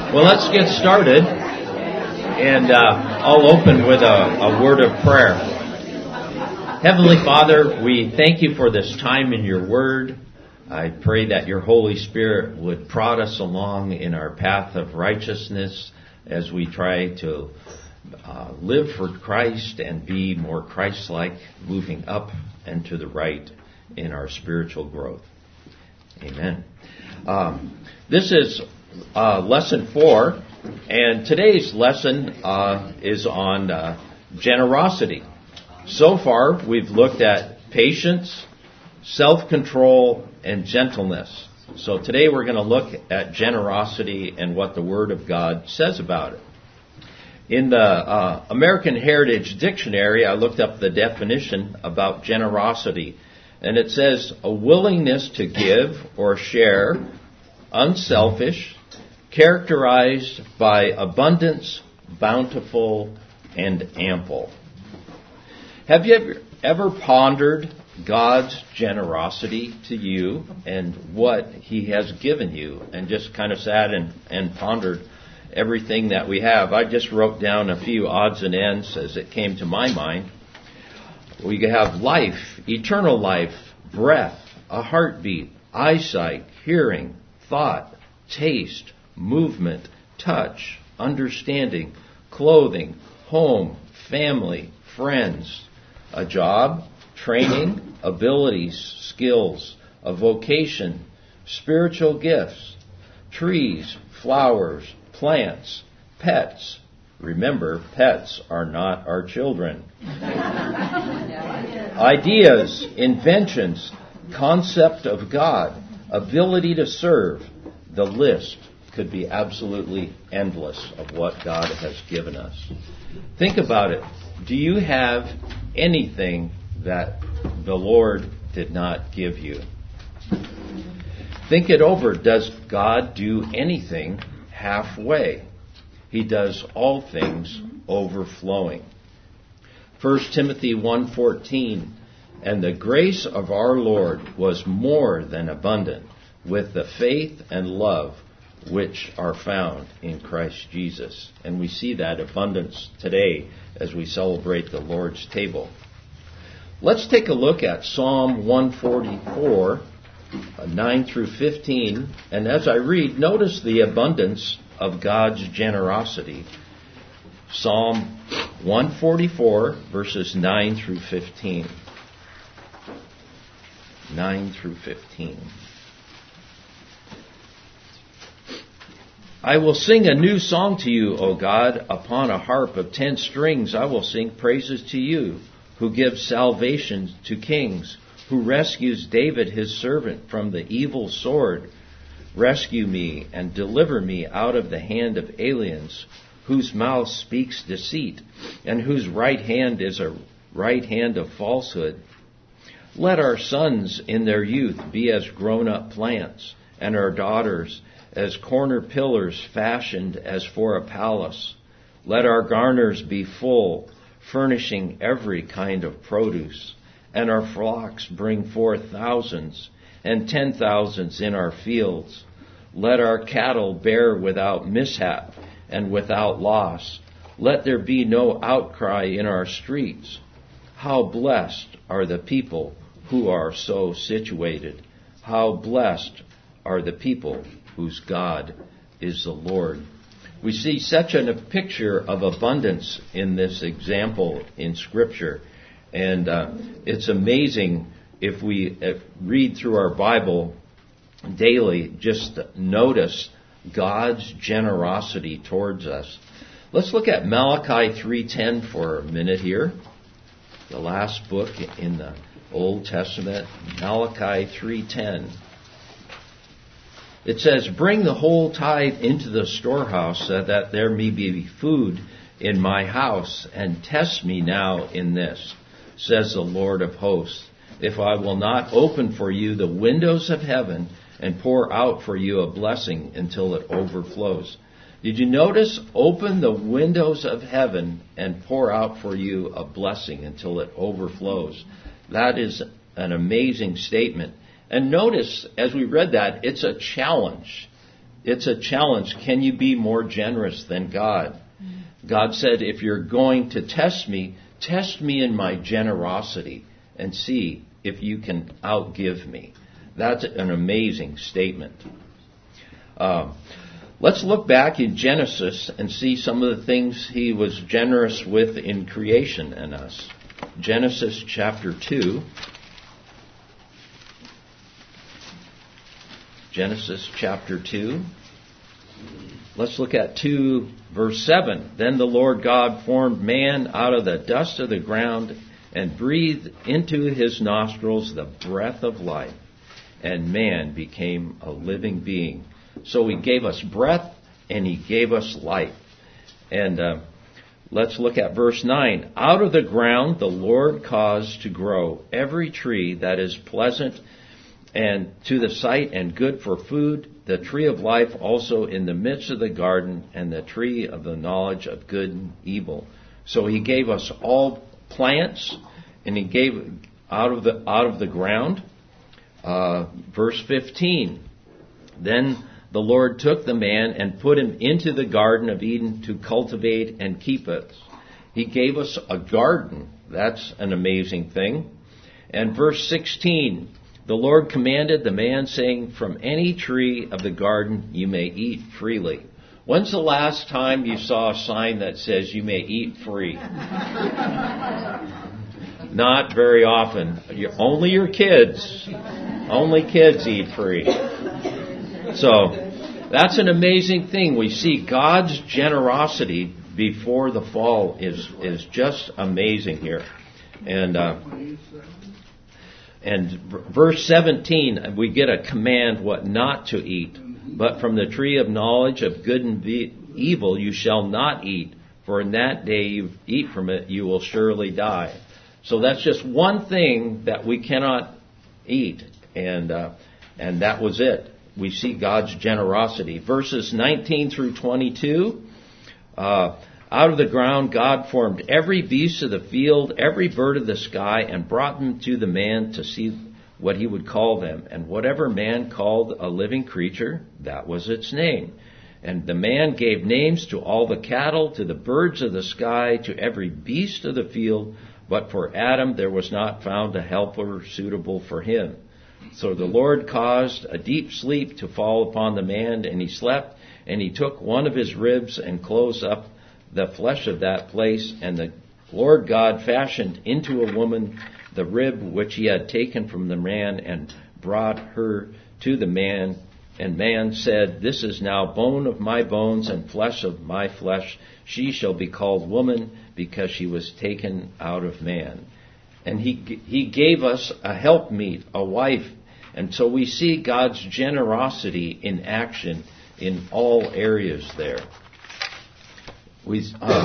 Well, let's get started, and I'll open with a word of prayer. Heavenly Father, we thank you for this time in your word. I pray that your Holy Spirit would prod us along in our path of righteousness as we try to live for Christ and be more Christ-like, moving up and to the right in our spiritual growth. Amen. This is lesson 4, and today's lesson is on generosity. So far, we've looked at patience, self-control, and gentleness. So today we're going to look at generosity and what the Word of God says about it. In the American Heritage Dictionary, I looked up the definition about generosity, and it says a willingness to give or share, unselfish, characterized by abundance, bountiful, and ample. Have you ever pondered God's generosity to you and what He has given you, and just kind of sat and pondered everything that we have? I just wrote down a few odds and ends as it came to my mind. We have life, eternal life, breath, a heartbeat, eyesight, hearing, thought, taste, movement, touch, understanding, clothing, home, family, friends, a job, training, abilities, skills, a vocation, spiritual gifts, trees, flowers, plants, pets. Remember, pets are not our children. Ideas, inventions, concept of God, ability to serve. The list could be absolutely endless of what God has given us. Think about it. Do you have anything that the Lord did not give you? Think it over. Does God do anything halfway? He does all things overflowing. 1 Timothy 1:14, and the grace of our Lord was more than abundant with the faith and love which are found in Christ Jesus. And we see that abundance today as we celebrate the Lord's table. Let's take a look at Psalm 144, 9 through 15. And as I read, notice the abundance of God's generosity. Psalm 144, verses 9 through 15. 9 through 15. I will sing a new song to you, O God, upon a harp of 10 strings. I will sing praises to you, who gives salvation to kings, who rescues David his servant from the evil sword. Rescue me and deliver me out of the hand of aliens, whose mouth speaks deceit, and whose right hand is a right hand of falsehood. Let our sons in their youth be as grown-up plants, and our daughters as corner pillars fashioned as for a palace. Let our garners be full, furnishing every kind of produce, and our flocks bring forth thousands, and 10,000s in our fields. Let our cattle bear without mishap and without loss. Let there be no outcry in our streets. How blessed are the people who are so situated. How blessed are the people whose God is the Lord. We see such a picture of abundance in this example in Scripture. And it's amazing if we read through our Bible daily, just notice God's generosity towards us. Let's look at Malachi 3:10 for a minute here. The last book in the Old Testament, Malachi 3:10. It says, bring the whole tithe into the storehouse, so that there may be food in my house, and test me now in this, says the Lord of hosts, if I will not open for you the windows of heaven and pour out for you a blessing until it overflows. Did you notice? Open the windows of heaven and pour out for you a blessing until it overflows. That is an amazing statement. And notice, as we read that, it's a challenge. it's a challenge. Can you be more generous than God? God said, if you're going to test me in my generosity and see if you can outgive me. That's an amazing statement. Let's look back in Genesis and see some of the things he was generous with in creation and us. Genesis chapter 2. Genesis chapter 2. Let's look at 2 verse 7. Then the Lord God formed man out of the dust of the ground and breathed into his nostrils the breath of life, and man became a living being. So he gave us breath and he gave us life. And let's look at verse 9. Out of the ground the Lord caused to grow every tree that is pleasant and to the sight and good for food, the tree of life also in the midst of the garden, and the tree of the knowledge of good and evil. So he gave us all plants, and he gave out of the ground. Verse 15. Then the Lord took the man and put him into the Garden of Eden to cultivate and keep it. He gave us a garden. That's an amazing thing. And verse 16. The Lord commanded the man, saying, from any tree of the garden you may eat freely. When's the last time you saw a sign that says you may eat free? Not very often. Only your kids. Only kids eat free. So, that's an amazing thing. We see God's generosity before the fall is just amazing here. And verse 17, we get a command what not to eat. But from the tree of knowledge of good and evil you shall not eat, for in that day you eat from it, you will surely die. So that's just one thing that we cannot eat. And that was it. We see God's generosity. Verses 19 through 22. Out of the ground God formed every beast of the field, every bird of the sky, and brought them to the man to see what he would call them. And whatever man called a living creature, that was its name. And the man gave names to all the cattle, to the birds of the sky, to every beast of the field. But for Adam there was not found a helper suitable for him. So the Lord caused a deep sleep to fall upon the man, and he slept. And he took one of his ribs and closed up the flesh of that place, and the Lord God fashioned into a woman the rib which he had taken from the man, and brought her to the man. And man said, this is now bone of my bones and flesh of my flesh. She shall be called woman, because she was taken out of man. And he gave us a helpmeet, a wife. And so we see God's generosity in action in all areas there. We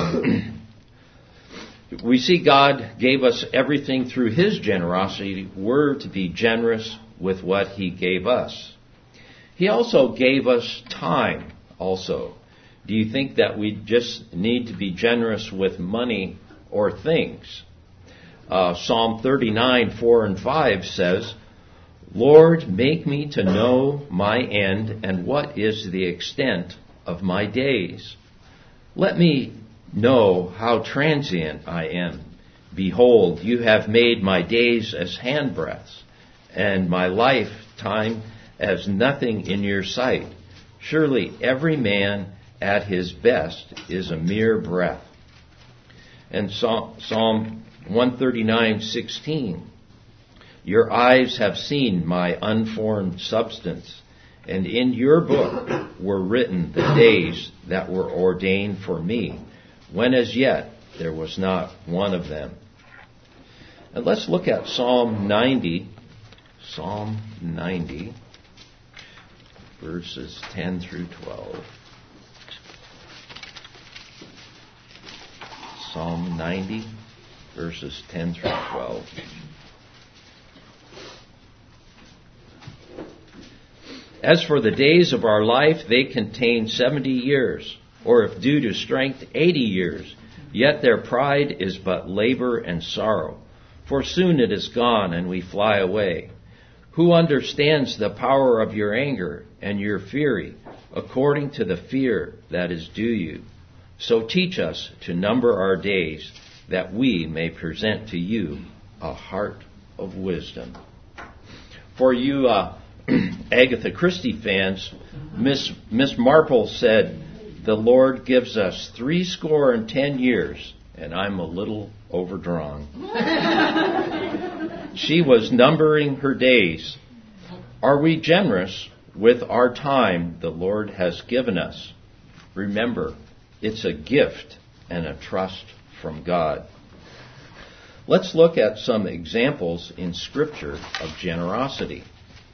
see God gave us everything through his generosity. We're to be generous with what he gave us. He also gave us time also. Do you think that we just need to be generous with money or things? Psalm 39, 4 and 5 says, Lord, make me to know my end and what is the extent of my days. Let me know how transient I am. Behold, you have made my days as handbreadths, and my lifetime as nothing in your sight. Surely every man at his best is a mere breath. And Psalm 139:16. Your eyes have seen my unformed substance, and in your book were written the days that were ordained for me, when as yet there was not one of them. And let's look at Psalm 90. Psalm 90, verses 10 through 12. Psalm 90, verses 10 through 12. As for the days of our life, they contain 70 years, or if due to strength, 80 years. Yet their pride is but labor and sorrow. For soon it is gone, and we fly away. Who understands the power of your anger and your fury? according to the fear that is due you. So teach us to number our days, that we may present to you a heart of wisdom. For you Agatha Christie fans, Miss Marple said, the Lord gives us 70 years, and I'm a little overdrawn. She was numbering her days. Are we generous with our time the Lord has given us? Remember, it's a gift and a trust from God. Let's look at some examples in Scripture of generosity.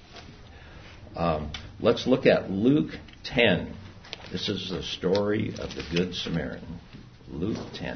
Let's look at Luke 10. This is the story of the Good Samaritan. Luke 10.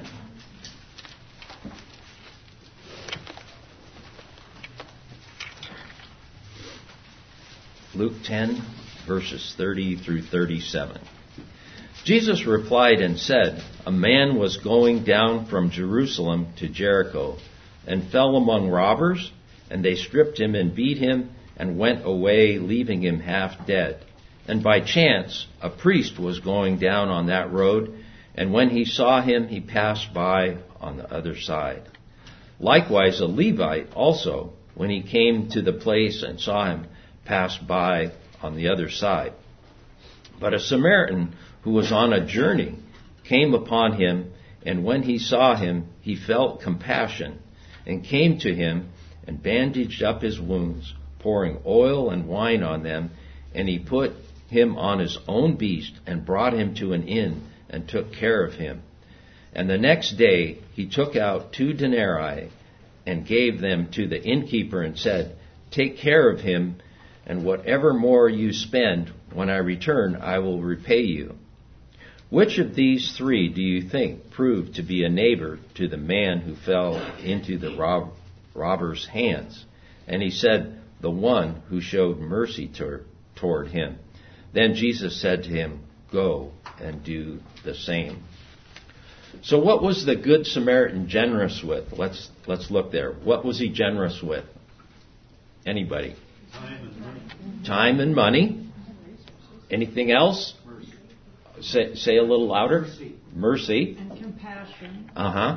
Luke 10, verses 30 through 37. Jesus replied and said, a man was going down from Jerusalem to Jericho and fell among robbers, and they stripped him and beat him and went away, leaving him half dead. And by chance, a priest was going down on that road, and when he saw him, he passed by on the other side. Likewise, a Levite also, when he came to the place and saw him, passed by on the other side. But a Samaritan who was on a journey came upon him, and when he saw him, he felt compassion, and came to him and bandaged up his wounds, pouring oil and wine on them, and he put him on his own beast and brought him to an inn and took care of him. And the next day he took out 2 denarii and gave them to the innkeeper and said, take care of him, and whatever more you spend, when I return, I will repay you. Which of these 3 do you think proved to be a neighbor to the man who fell into the robber's hands? And he said, the one who showed mercy toward him. Then Jesus said to him, go and do the same. So what was the Good Samaritan generous with? Let's look there. What was he generous with? Anybody? Time and money. Time and money. Anything else? Mercy. Say a little louder. Mercy. Mercy. And compassion.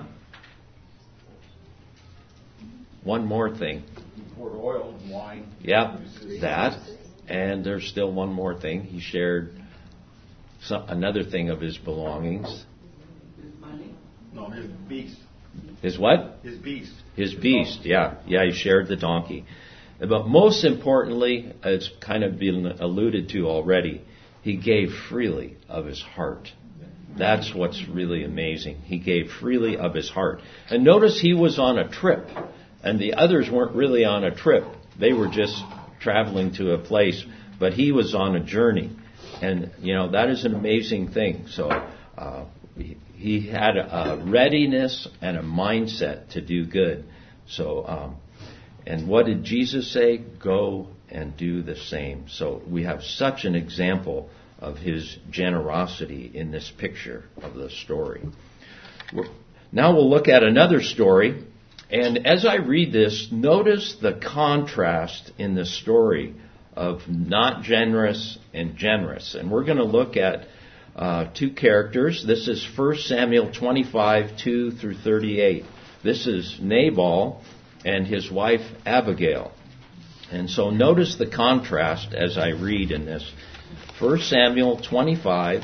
One more thing. He poured oil and wine. Yep, that. And there's still one more thing. He shared another thing of his belongings. No, his beast. His what? His beast. His beast, yeah. Yeah, he shared the donkey. But most importantly, it's kind of been alluded to already, he gave freely of his heart. That's what's really amazing. He gave freely of his heart. And notice he was on a trip, and the others weren't really on a trip. They were just traveling to a place, but he was on a journey. And, that is an amazing thing. So he had a readiness and a mindset to do good. So, and what did Jesus say? Go and do the same. So we have such an example of his generosity in this picture of the story. Now we'll look at another story. And as I read this, notice the contrast in the story of not generous and generous. And we're going to look at 2 characters. This is 1 Samuel 25, 2 through 38. This is Nabal and his wife Abigail. And so notice the contrast as I read in this. 1 Samuel 25,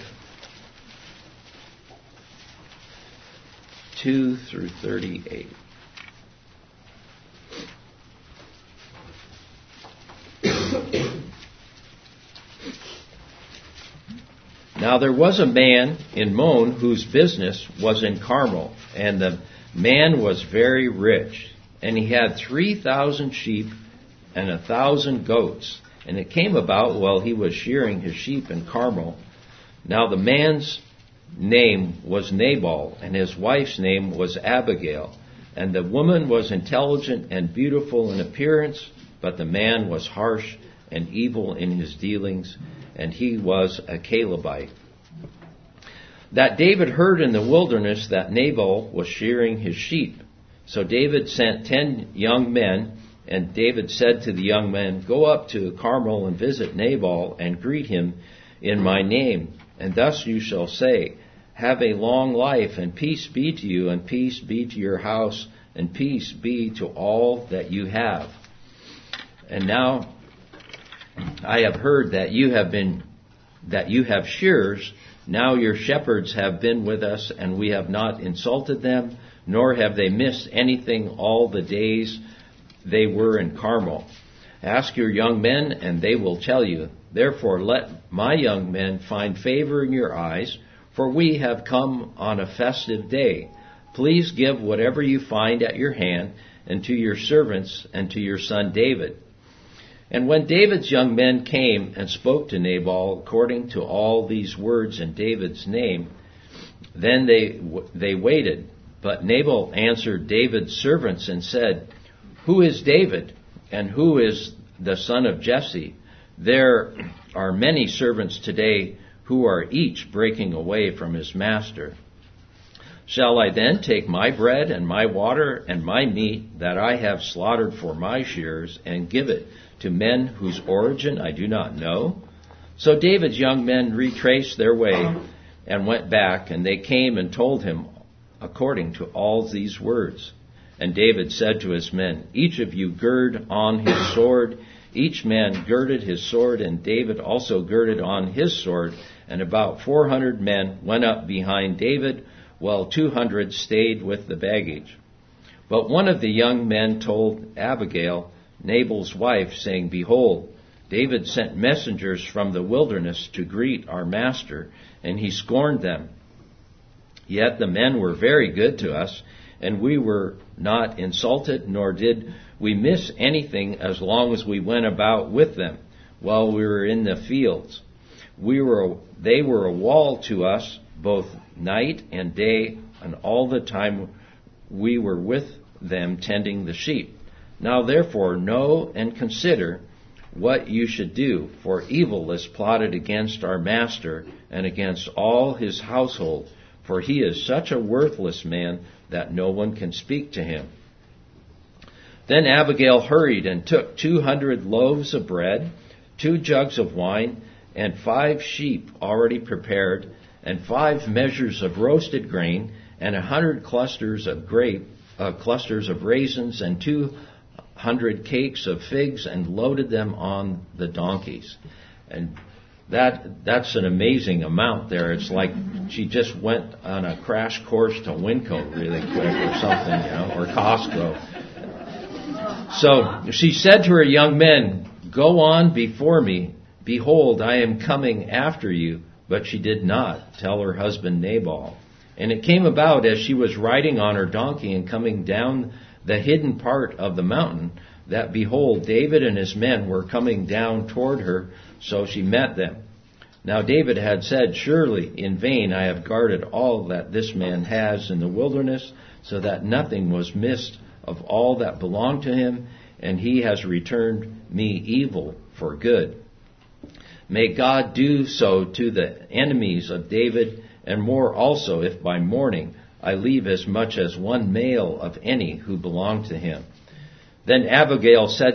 2 through 38. Now there was a man in Mon whose business was in Carmel, and the man was very rich, and he had 3,000 sheep and 1,000 goats. And it came about while he was shearing his sheep in Carmel. Now the man's name was Nabal, and his wife's name was Abigail. And the woman was intelligent and beautiful in appearance, but the man was harsh and evil in his dealings, and he was a Calebite. That David heard in the wilderness that Nabal was shearing his sheep. So David sent 10 young men, and David said to the young men, go up to Carmel and visit Nabal and greet him in my name. And thus you shall say, have a long life, and peace be to you, and peace be to your house, and peace be to all that you have. And now I have heard that you have shearers. Now your shepherds have been with us, and we have not insulted them, nor have they missed anything all the days they were in Carmel. Ask your young men, and they will tell you. Therefore let my young men find favor in your eyes, for we have come on a festive day. Please give whatever you find at your hand, and to your servants, and to your son David. And when David's young men came and spoke to Nabal according to all these words in David's name, then they waited. But Nabal answered David's servants and said, who is David, and who is the son of Jesse? There are many servants today who are each breaking away from his master. Shall I then take my bread and my water and my meat that I have slaughtered for my shearers and give it to men whose origin I do not know? So David's young men retraced their way and went back, and they came and told him according to all these words. And David said to his men, each of you gird on his sword. Each man girded his sword, and David also girded on his sword. And about 400 men went up behind David, while 200 stayed with the baggage. But one of the young men told Abigail, Nabal's wife, saying, behold, David sent messengers from the wilderness to greet our master, and he scorned them. Yet the men were very good to us, and we were not insulted, nor did we miss anything as long as we went about with them while we were in the fields. They were a wall to us both night and day, and all the time we were with them tending the sheep. Now therefore know and consider what you should do, for evil is plotted against our master and against all his household, for he is such a worthless man that no one can speak to him. Then Abigail hurried and took 200 loaves of bread, 2 jugs of wine, and 5 sheep already prepared, and 5 measures of roasted grain, and 100 clusters of raisins, and 200 cakes of figs, and loaded them on the donkeys. And that's an amazing amount there. It's like she just went on a crash course to Winco really quick or something, or Costco. So she said to her young men, go on before me. Behold, I am coming after you. But she did not tell her husband Nabal. And it came about as she was riding on her donkey and coming down the hidden part of the mountain, that behold, David and his men were coming down toward her, so she met them. Now David had said, surely in vain I have guarded all that this man has in the wilderness, so that nothing was missed of all that belonged to him, and he has returned me evil for good. May God do so to the enemies of David, and more also, if by morning I leave as much as one male of any who belong to him. Then Abigail saw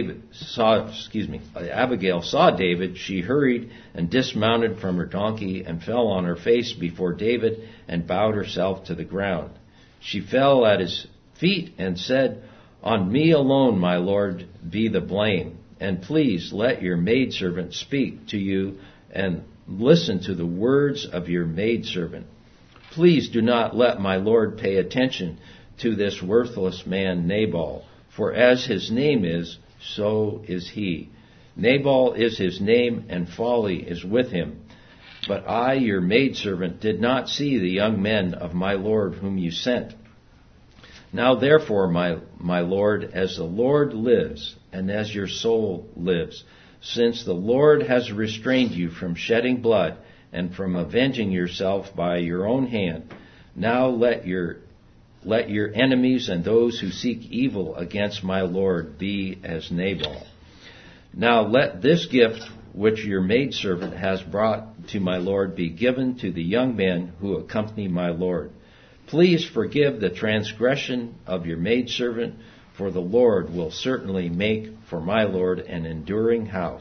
David. She hurried and dismounted from her donkey and fell on her face before David and bowed herself to the ground. She fell at his feet and said, on me alone, my Lord, be the blame. And please let your maidservant speak to you and listen to the words of your maidservant. Please do not let my Lord pay attention to this worthless man Nabal, for as his name is, so is he. Nabal is his name, and folly is with him. But I, your maidservant, did not see the young men of my Lord whom you sent. Now therefore, my Lord, as the Lord lives, and as your soul lives, since the Lord has restrained you from shedding blood and from avenging yourself by your own hand, now let your enemies and those who seek evil against my Lord be as Nabal. Now let this gift which your maidservant has brought to my Lord be given to the young men who accompany my Lord. Please forgive the transgression of your maidservant, for the Lord will certainly make for my Lord an enduring house.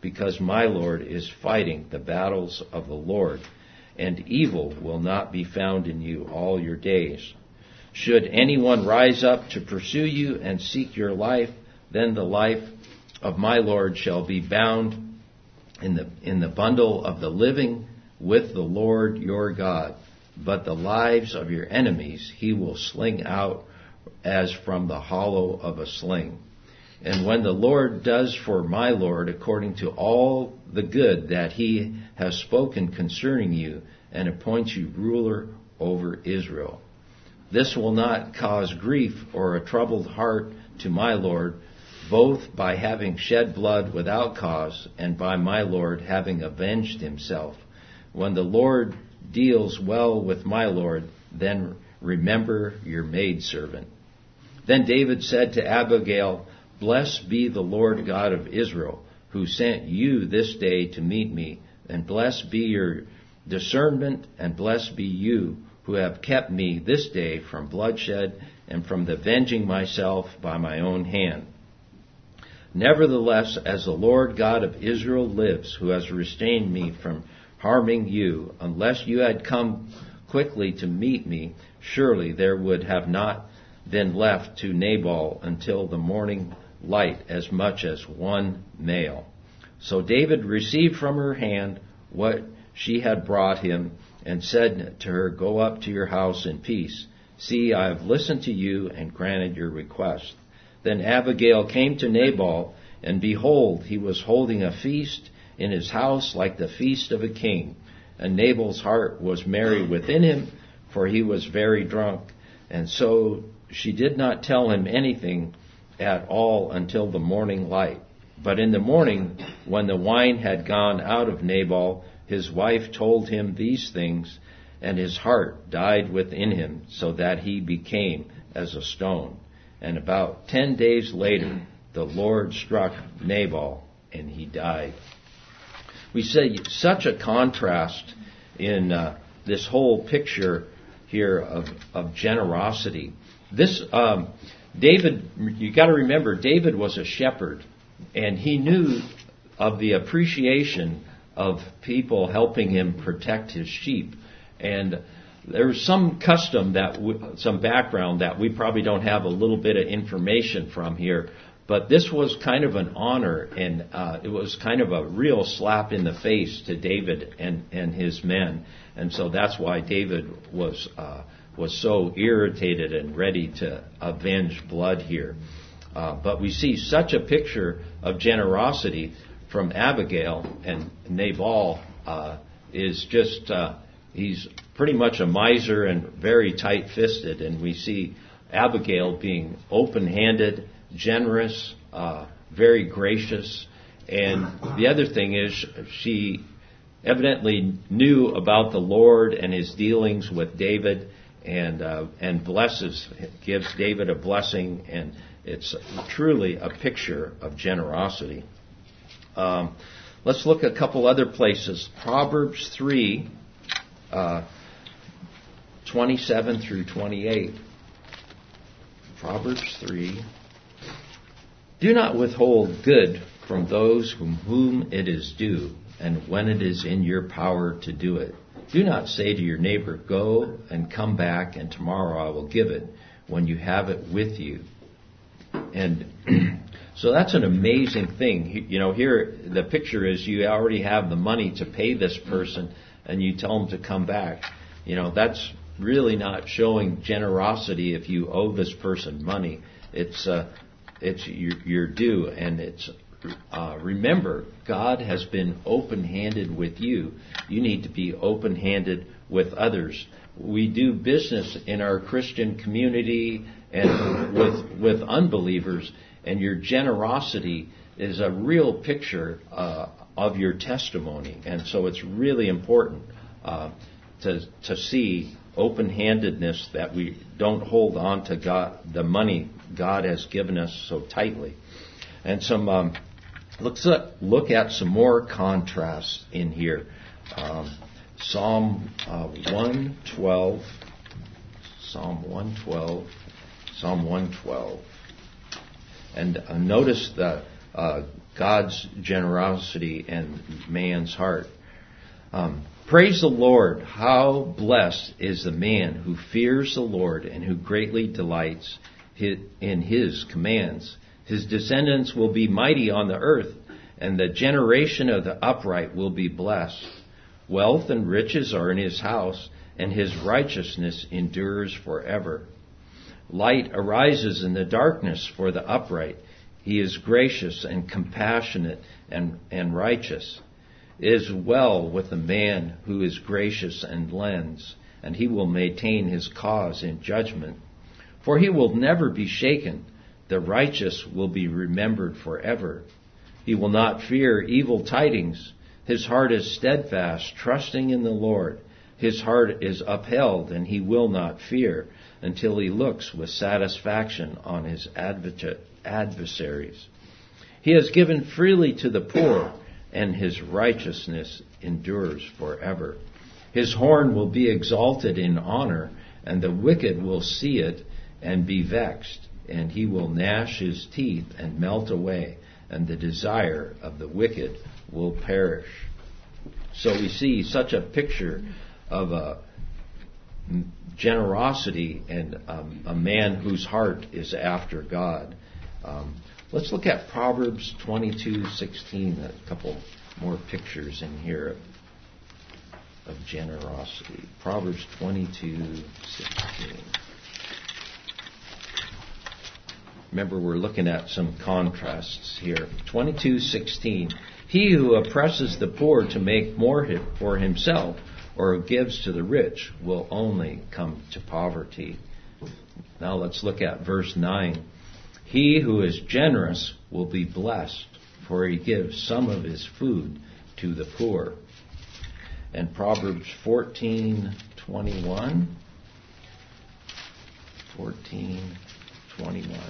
because my Lord is fighting the battles of the Lord, and evil will not be found in you all your days. Should anyone rise up to pursue you and seek your life, then the life of my Lord shall be bound in the bundle of the living with the Lord your God. But the lives of your enemies he will sling out as from the hollow of a sling. And when the Lord does for my Lord according to all the good that he has spoken concerning you, and appoints you ruler over Israel, this will not cause grief or a troubled heart to my Lord, both by having shed blood without cause, and by my Lord having avenged himself. When the Lord deals well with my Lord, then remember your maidservant. Then David said to Abigail, Blessed be the Lord God of Israel, who sent you this day to meet me, and blessed be your discernment, and blessed be you who have kept me this day from bloodshed and from avenging myself by my own hand. Nevertheless, as the Lord God of Israel lives, who has restrained me from harming you, unless you had come quickly to meet me, surely there would have not been left to Nabal until the morning light as much as one male. So David received from her hand what she had brought him, and said to her, Go up to your house in peace. See, I have listened to you and granted your request. Then Abigail came to Nabal, and behold, he was holding a feast in his house like the feast of a king. And Nabal's heart was merry within him, for he was very drunk. And so she did not tell him anything at all until the morning light. But in the morning, when the wine had gone out of Nabal, his wife told him these things, and his heart died within him, so that he became as a stone. And about 10 days later, the Lord struck Nabal, and he died. We see such a contrast in this whole picture here of generosity. This David, you got to remember, David was a shepherd, and he knew of the appreciation of people helping him protect his sheep. And there's some custom some background that we probably don't have a little bit of information from here, but this was kind of an honor, and it was kind of a real slap in the face to David and his men. And so that's why David was so irritated and ready to avenge blood here. But we see such a picture of generosity from Abigail, and Nabal is just, he's pretty much a miser and very tight-fisted, and we see Abigail being open-handed, generous, very gracious, and the other thing is she evidently knew about the Lord and his dealings with David, and gives David a blessing, and it's truly a picture of generosity. Let's look at a couple other places. Proverbs 3, 27 through 28. Proverbs 3. Do not withhold good from those whom it is due, and when it is in your power to do it. Do not say to your neighbor, Go and come back, and tomorrow I will give it, when you have it with you. And so that's an amazing thing. You know, here the picture is you already have the money to pay this person, and you tell them to come back. You know, that's really not showing generosity if you owe this person money. It's your due, and it's remember, God has been open-handed with you. You need to be open-handed with others. We do business in our Christian community and with unbelievers, and your generosity is a real picture of your testimony. And so it's really important to see open-handedness, that we don't hold on to God, the money God has given us so tightly. And let's look at some more contrasts in here. Psalm 112. Psalm 112. And notice that God's generosity and man's heart. Praise the Lord. How blessed is the man who fears the Lord and who greatly delights in his commands. His descendants will be mighty on the earth, and the generation of the upright will be blessed. Wealth and riches are in his house, and his righteousness endures forever. Light arises in the darkness for the upright. He is gracious and compassionate and righteous. It is well with the man who is gracious and lends, and he will maintain his cause in judgment. For he will never be shaken. The righteous will be remembered forever. He will not fear evil tidings. His heart is steadfast, trusting in the Lord. His heart is upheld, and he will not fear until he looks with satisfaction on his adversaries. He has given freely to the poor, and his righteousness endures forever. His horn will be exalted in honor, and the wicked will see it and be vexed, and he will gnash his teeth and melt away, and the desire of the wicked will perish. So we see such a picture of a generosity and a man whose heart is after God. Let's look at Proverbs 22:16. A couple more pictures in here of generosity. Proverbs 22:16. Remember, we're looking at some contrasts here. 22:16. He who oppresses the poor to make more for himself, or gives to the rich, will only come to poverty. Now let's look at verse 9. He who is generous will be blessed, for he gives some of his food to the poor. And Proverbs 14:21. 14:21.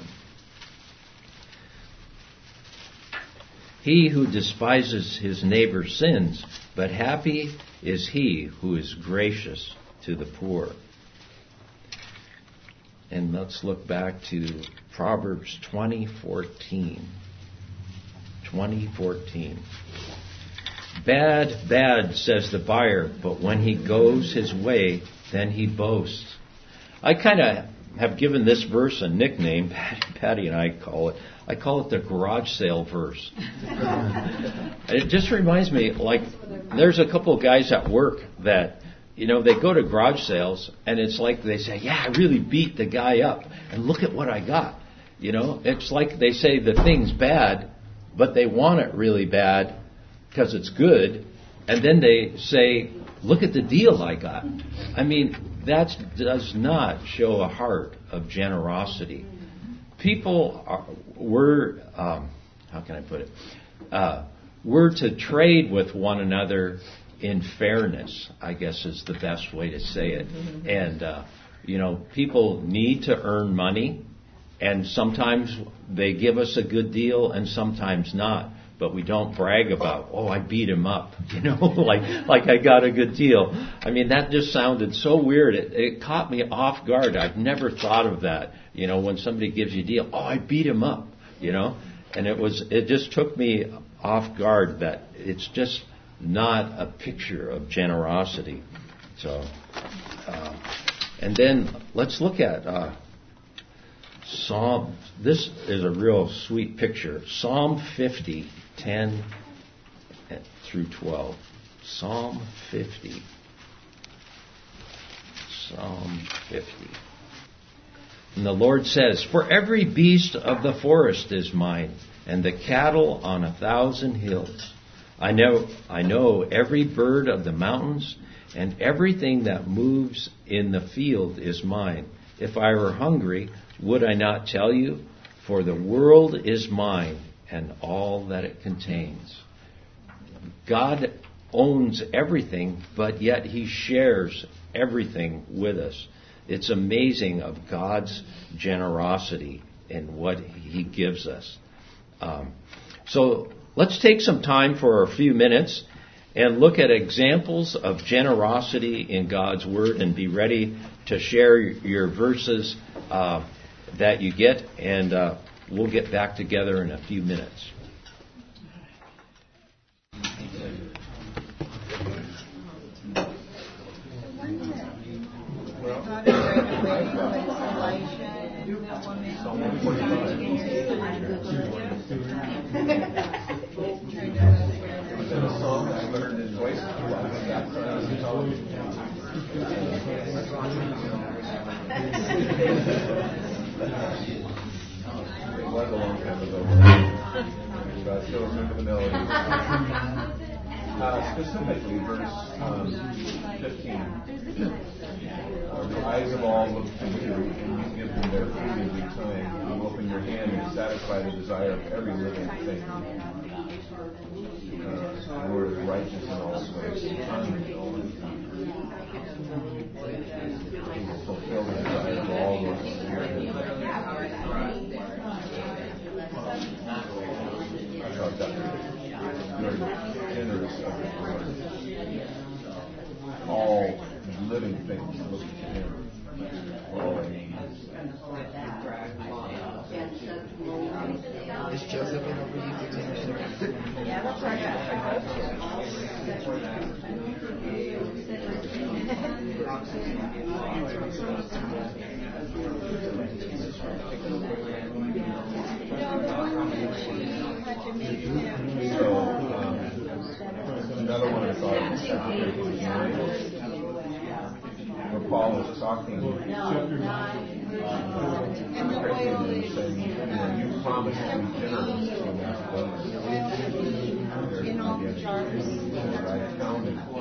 He who despises his neighbor sins, but happy is he who is gracious to the poor. And let's look back to Proverbs 20:14. 20:14. Bad, bad, says the buyer, but when he goes his way, then he boasts. I kind of have given this verse a nickname. Patty and I call it the garage sale verse. It just reminds me, like, there's a couple of guys at work that, they go to garage sales, and it's like they say, yeah, I really beat the guy up, and look at what I got. It's like they say the thing's bad, but they want it really bad because it's good, and then they say, look at the deal I got. I mean, that does not show a heart of generosity. People we're to trade with one another in fairness, I guess is the best way to say it. And, people need to earn money, and sometimes they give us a good deal and sometimes not. But we don't brag about, I beat him up, like I got a good deal. I mean, that just sounded so weird. It caught me off guard. I've never thought of that, when somebody gives you a deal. I beat him up, and it just took me off guard that it's just not a picture of generosity. So, and then let's look at Psalm. This is a real sweet picture. Psalm 50. 10 through 12. Psalm 50. Psalm 50. And the Lord says, for every beast of the forest is mine, and the cattle on 1,000 hills. I know every bird of the mountains, and everything that moves in the field is mine. If I were hungry, would I not tell you? For the world is mine, and all that it contains. God owns everything, but yet He shares everything with us. It's amazing of God's generosity in what He gives us. So let's take some time for a few minutes and look at examples of generosity in God's Word, and be ready to share your verses that you get, and we'll get back together in a few minutes. It was a long time ago, but I still remember the melody. Specifically, verse 15. The eyes of all look to you, and you give them their food in due time. You open your hand and satisfy the desire of every living thing. The Lord is righteous in all his ways. He will fulfill the desire of all those who fear him. I thought that was very generous of the Lord. All living things look to him. All they need. Is Joseph in over you? Yeah, that's right. So, another one I thought of was where Paul was talking and saying, you promised to be generous to I counted on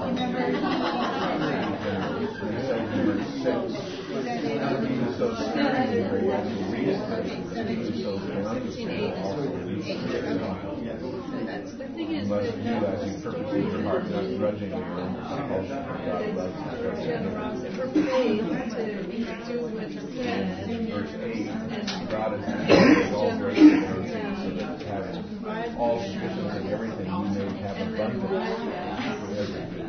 even so sparingly, very so you must do as you purpose in your heart, not grudging your own compulsion. God loves Verse 8, God is all grace and mercy, so that having all sufficiency in everything, you may have abundance for everything.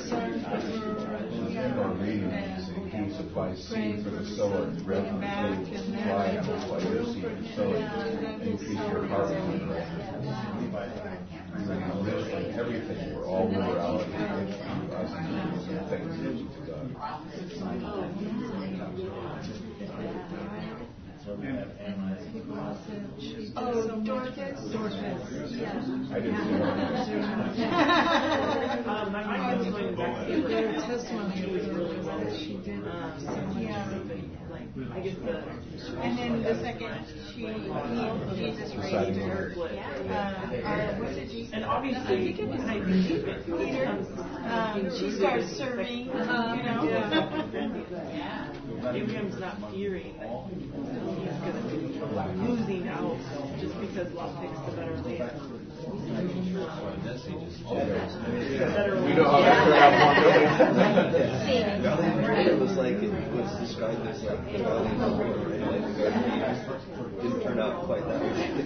In our reading, he supplies seed for the sower and bread for the table. Supply your seed for sowing and increase your harvest in righteousness. And everything for all liberality and to us and thanksgiving to God. Oh, Dorcas? Yeah. I didn't see Their testimony was really well. She did so much. And then the second, Jesus raised her. What did you say? And obviously, I think it was Peter. She started serving, Abraham's not fearing that he's going to be losing out just because Lot picks the better land. We know how that turned out more It was like, it was described as like the valley of the Lord, right? Like the Garden of Eden. Didn't turn out quite that way.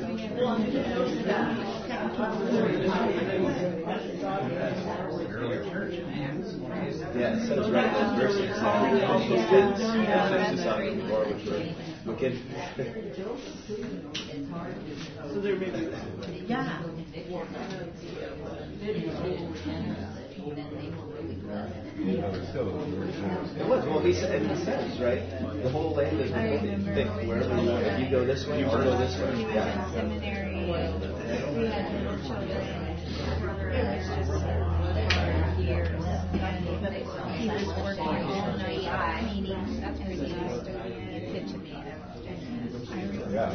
Yeah, it says right in those verses, those kids, Sodom and Gomorrah, which were wicked. So there may be. Yeah. It was, well, he says, right? The whole land is thick. Wherever you go, if you go this way, you go this way. Yeah. Seminary. We had little children. It was just years. He was working all night meetings, and he used to pitch me. Yeah.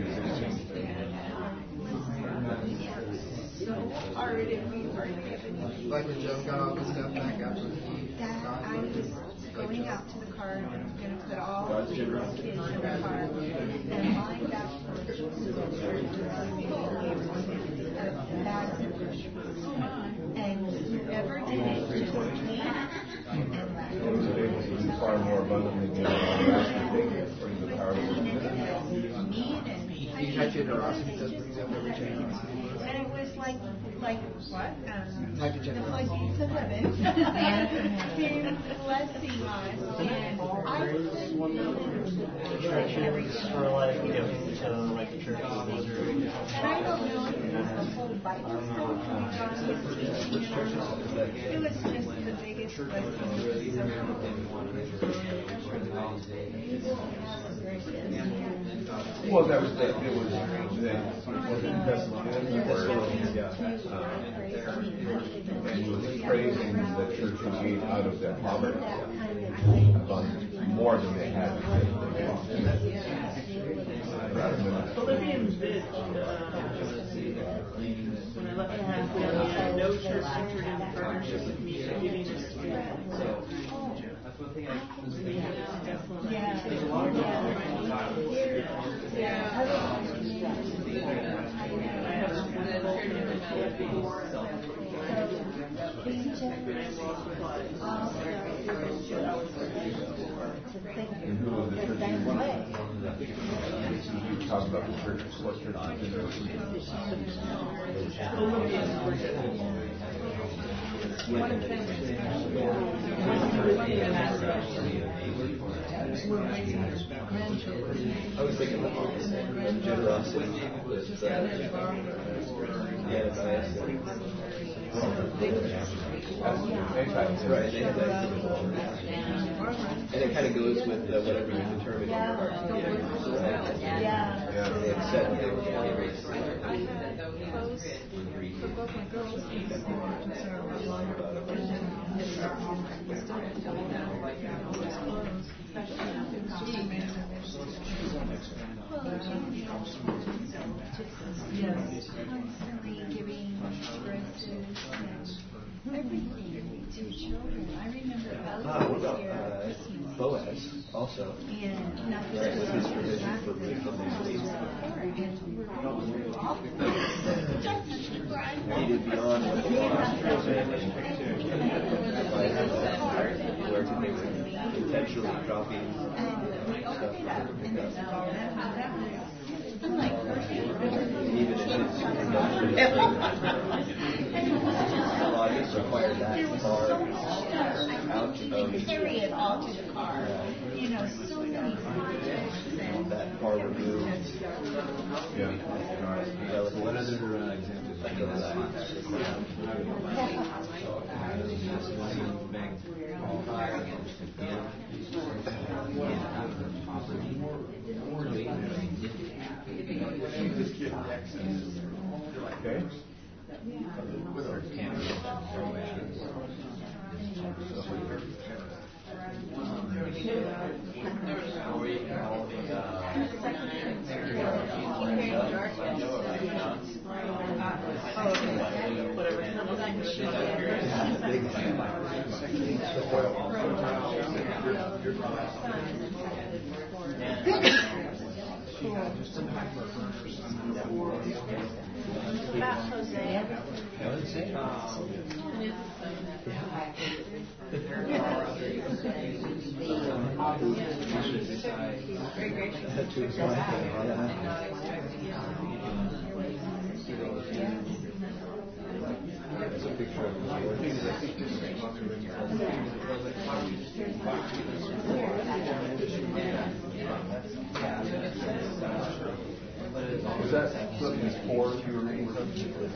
Like when Joe got all his stuff back after the Dad, I was going out to the car and I was going to put all the kids in the car and lined up for bags of groceries. And whoever did it just came and left. It was able to do far more abundantly than all the rest of the according to the power of the You had generosity just brings up every change. and it was like what? Like a The generosity. floodgates of heaven came blessing us, and I Churches for like giving to like churches. and I don't know if it was the whole Bible story from John It was just the biggest blessing. Well, that was it was in Thessalonians, and he was praising the church who gave out of their poverty more than they had. Philippians did. When I left the house, no church entered into partnership with me for giving this spirit. And who was the church you wanted? You talk about the church, what church I was thinking of generosity. Right. And it kind of goes with whatever you determine in your heart to give. They accept Constantly giving dresses and everything to children. I remember what about Boaz also? and not Right, with his provision for wisdom and wisdom. He did beyond what the law where they were intentionally dropping stuff for them to pick up. Even in his industrial law just required that far out of carry it all to the car. You know, so many that far removed. Yeah. What other examples of that? Okay. about Hosea. Very gracious. That's a picture of the Lord. Was that Philippians 4 you were reading from?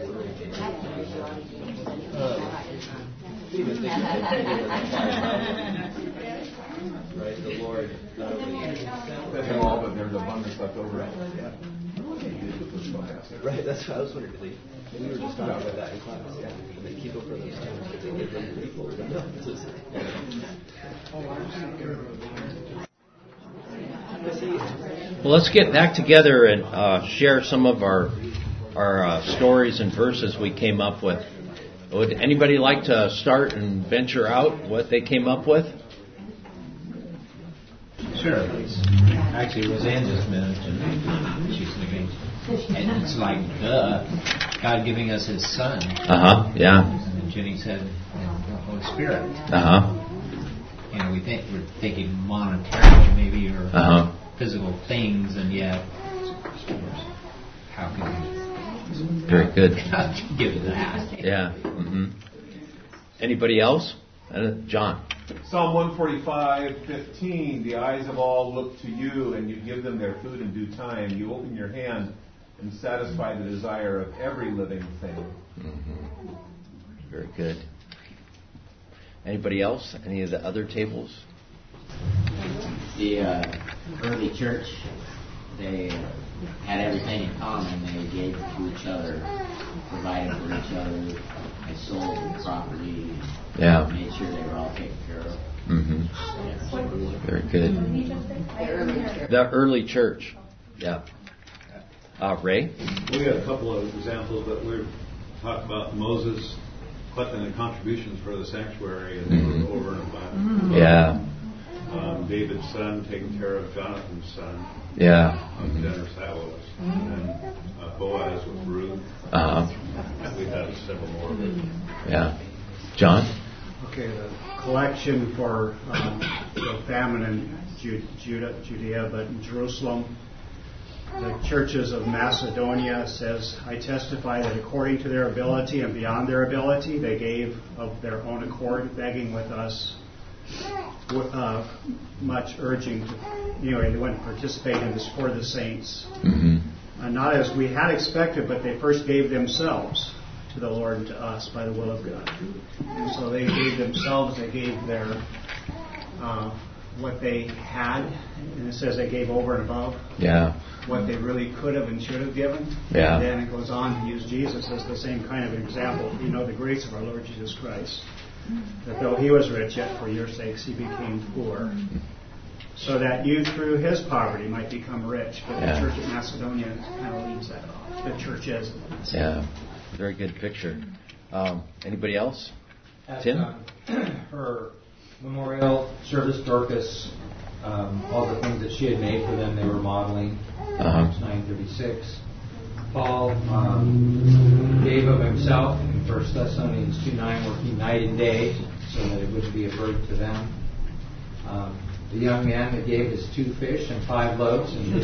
Right, the Lord not only That's all, but there's abundance left over. Yeah. Right, that's what I was wondering. We were just talking about that in class, yeah. And they keep it for themselves, but they give them to people. Well, let's get back together and share some of our stories and verses we came up with. Would anybody like to start and venture out what they came up with? Sure. Actually, Roseanne just mentioned she's sleeping. And it's like, God giving us His Son. Yeah. And Jenny said, the Holy Spirit. You know, we're thinking monetarily maybe, or physical things, and yet, how can we? Very good. God give that. Yeah. Anybody else? John. Psalm 145:15. The eyes of all look to you, and you give them their food in due time. You open your hand and satisfy the desire of every living thing. Very good. Anybody else? Any of the other tables? The early church, they had everything in common. They gave to each other, provided for each other. They sold property. Yeah. Made sure they were all taken care of. Mm-hmm. Very good. The early church. Yeah. Ray? We got a couple of examples, but we've talked about Moses collecting the contributions for the sanctuary, and they were over and above. Yeah. David's son taking care of Jonathan's son. Yeah. How generous that was. And Boaz with Ruth. We've had several more. Yeah. John? Okay, the collection for the famine in Judea, but in Jerusalem, the churches of Macedonia says, I testify that according to their ability and beyond their ability, they gave of their own accord, begging with us, much urging to, anyway, they went to participate in this for the saints. Not as we had expected, but they first gave themselves to the Lord and to us by the will of God. And so they gave themselves, they gave their what they had, and it says they gave over and above what they really could have and should have given. Yeah. And then it goes on to use Jesus as the same kind of example. You know the grace of our Lord Jesus Christ, that though he was rich, yet for your sakes he became poor, so that you through his poverty might become rich. But the church at Macedonia kind of leaves that off. The church is. Yeah. Very good picture. Anybody else? At, Tim? Her memorial service, Dorcas, all the things that she had made for them, they were modeling. Acts 9:36. Paul gave of himself in 1 Thessalonians 2:9, working night and day, so that it wouldn't be a burden to them. The young man that gave his 2 fish and 5 loaves. And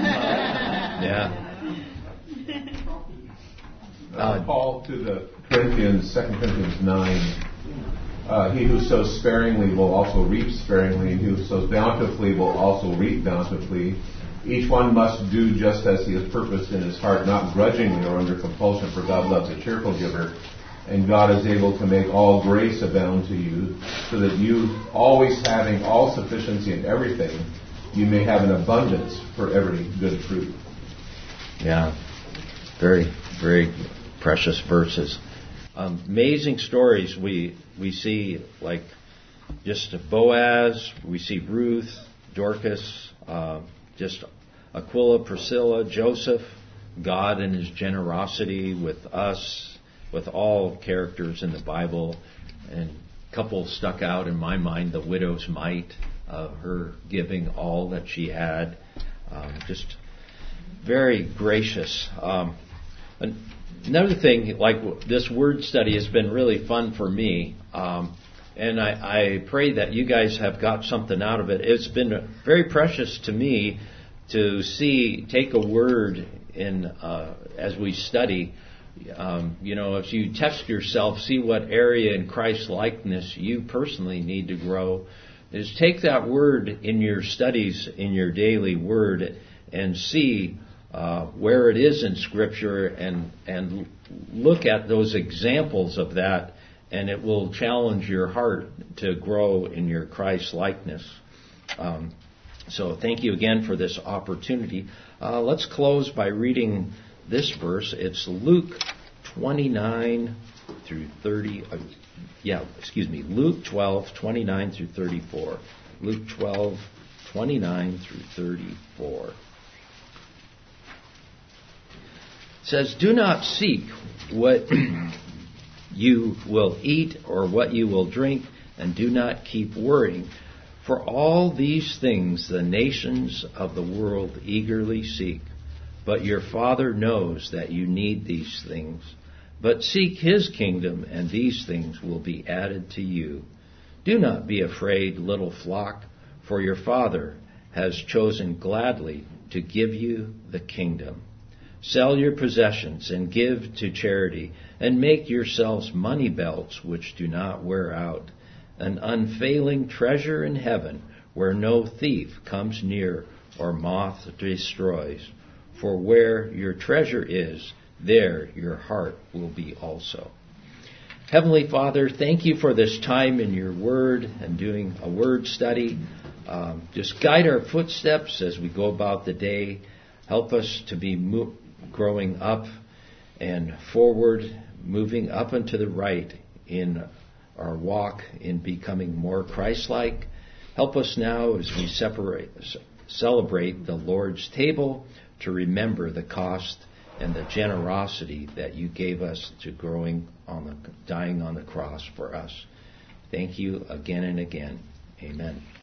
Paul to the Corinthians, 2 Corinthians 9, he who sows sparingly will also reap sparingly, and he who sows bountifully will also reap bountifully. Each one must do just as he has purposed in his heart, not grudgingly or under compulsion, for God loves a cheerful giver. And God is able to make all grace abound to you, so that you, always having all sufficiency in everything, you may have an abundance for every good fruit. Yeah. Very, very precious verses. Amazing stories we see, like just Boaz, we see Ruth, Dorcas, just Aquila, Priscilla, Joseph, God and his generosity with us, with all characters in the Bible. And a couple stuck out in my mind, the widow's mite, her giving all that she had. Just very gracious. Another thing, like this word study has been really fun for me, and I pray that you guys have got something out of it. It's been very precious to me to take a word in as we study. If you test yourself, see what area in Christ likeness you personally need to grow, is take that word in your studies, in your daily word, and see where it is in Scripture, and look at those examples of that, and it will challenge your heart to grow in your Christ likeness. So thank you again for this opportunity. Let's close by reading this verse. It's Luke 29 through 30. Luke 12, 29 through 34. Luke 12, 29 through 34. It says, "Do not seek what you will eat or what you will drink, and do not keep worrying. For all these things the nations of the world eagerly seek. But your Father knows that you need these things. But seek His kingdom, and these things will be added to you. Do not be afraid, little flock, for your Father has chosen gladly to give you the kingdom. Sell your possessions and give to charity, and make yourselves money belts which do not wear out, an unfailing treasure in heaven, where no thief comes near or moth destroys. For where your treasure is, there your heart will be also." Heavenly Father, thank you for this time in your word and doing a word study. Just guide our footsteps as we go about the day. Help us to be growing up and forward, moving up and to the right in our walk in becoming more Christ-like. Help us now as we celebrate the Lord's table to remember the cost and the generosity that you gave us to dying on the cross for us. Thank you again and again. Amen.